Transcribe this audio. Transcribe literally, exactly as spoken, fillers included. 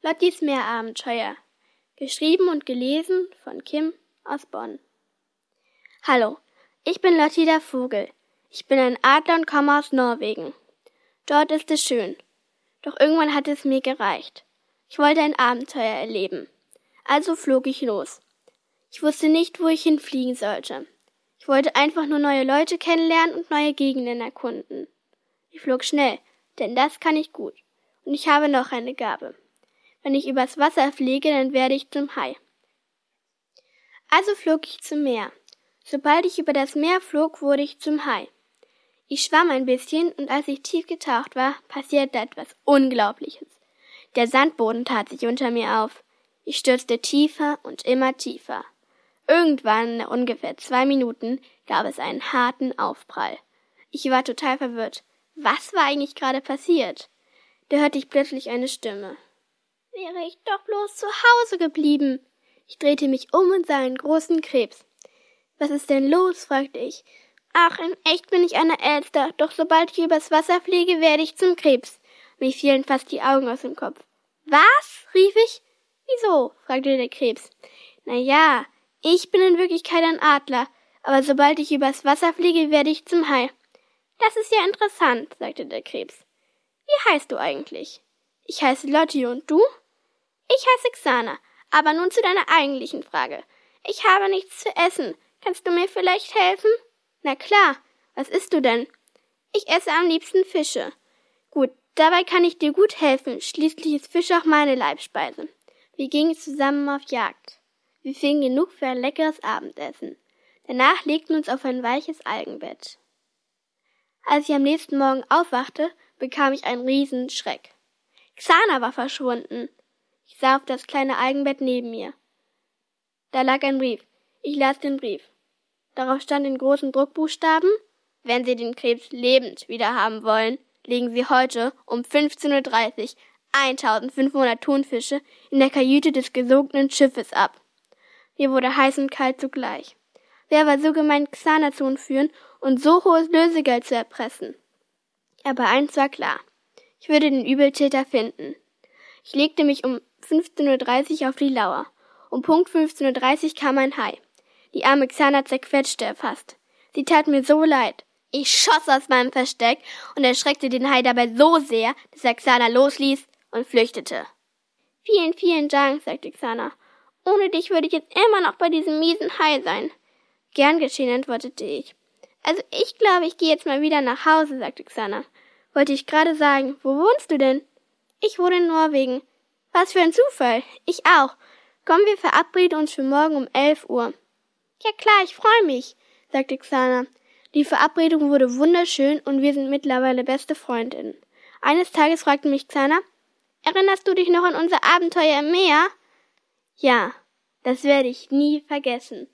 Lottis Meerabenteuer. Geschrieben und gelesen von Kim aus Bonn. Hallo, ich bin Lotti der Vogel. Ich bin ein Adler und komme aus Norwegen. Dort ist es schön. Doch irgendwann hat es mir gereicht. Ich wollte ein Abenteuer erleben. Also flog ich los. Ich wusste nicht, wo ich hinfliegen sollte. Ich wollte einfach nur neue Leute kennenlernen und neue Gegenden erkunden. Ich flog schnell, denn das kann ich gut. Und ich habe noch eine Gabe. Wenn ich übers Wasser fliege, dann werde ich zum Hai. Also flog ich zum Meer. Sobald ich über das Meer flog, wurde ich zum Hai. Ich schwamm ein bisschen und als ich tief getaucht war, passierte etwas Unglaubliches. Der Sandboden tat sich unter mir auf. Ich stürzte tiefer und immer tiefer. Irgendwann, nach ungefähr zwei Minuten, gab es einen harten Aufprall. Ich war total verwirrt. Was war eigentlich gerade passiert? Da hörte ich plötzlich eine Stimme. Wäre ich doch bloß zu Hause geblieben. Ich drehte mich um und sah einen großen Krebs. Was ist denn los? Fragte ich. Ach, in echt bin ich eine Elster, doch sobald ich übers Wasser fliege, werde ich zum Krebs. Mir fielen fast die Augen aus dem Kopf. Was? Rief ich. Wieso? Fragte der Krebs. Na ja, ich bin in Wirklichkeit ein Adler, aber sobald ich übers Wasser fliege, werde ich zum Hai. Das ist ja interessant, sagte der Krebs. Wie heißt du eigentlich? Ich heiße Lotti und du? Ich heiße Xana, aber nun zu deiner eigentlichen Frage. Ich habe nichts zu essen. Kannst du mir vielleicht helfen? Na klar. Was isst du denn? Ich esse am liebsten Fische. Gut, dabei kann ich dir gut helfen. Schließlich ist Fisch auch meine Leibspeise. Wir gingen zusammen auf Jagd. Wir fingen genug für ein leckeres Abendessen. Danach legten wir uns auf ein weiches Algenbett. Als ich am nächsten Morgen aufwachte, bekam ich einen riesen Schreck. Xana war verschwunden. Ich sah auf das kleine Algenbett neben mir. Da lag ein Brief. Ich las den Brief. Darauf stand in großen Druckbuchstaben: Wenn Sie den Krebs lebend wiederhaben wollen, legen Sie heute um fünfzehn Uhr dreißig eintausendfünfhundert Thunfische in der Kajüte des gesunkenen Schiffes ab. Mir wurde heiß und kalt zugleich. Wer war so gemein, Xana zu entführen und so hohes Lösegeld zu erpressen? Aber eins war klar. Ich würde den Übeltäter finden. Ich legte mich um fünfzehn Uhr dreißig auf die Lauer. Um Punkt fünfzehn Uhr dreißig kam ein Hai. Die arme Xana zerquetschte er fast. Sie tat mir so leid. Ich schoss aus meinem Versteck und erschreckte den Hai dabei so sehr, dass er Xana losließ und flüchtete. Vielen, vielen Dank, sagte Xana. Ohne dich würde ich jetzt immer noch bei diesem miesen Hai sein. Gern geschehen, antwortete ich. Also ich glaube, ich gehe jetzt mal wieder nach Hause, sagte Xana. Wollte ich gerade sagen, wo wohnst du denn? Ich wohne in Norwegen. Was für ein Zufall. Ich auch. Komm, wir verabreden uns für morgen um elf Uhr. Ja klar, ich freue mich, sagte Xana. Die Verabredung wurde wunderschön und wir sind mittlerweile beste Freundinnen. Eines Tages fragte mich Xana, erinnerst du dich noch an unser Abenteuer im Meer? Ja, das werde ich nie vergessen.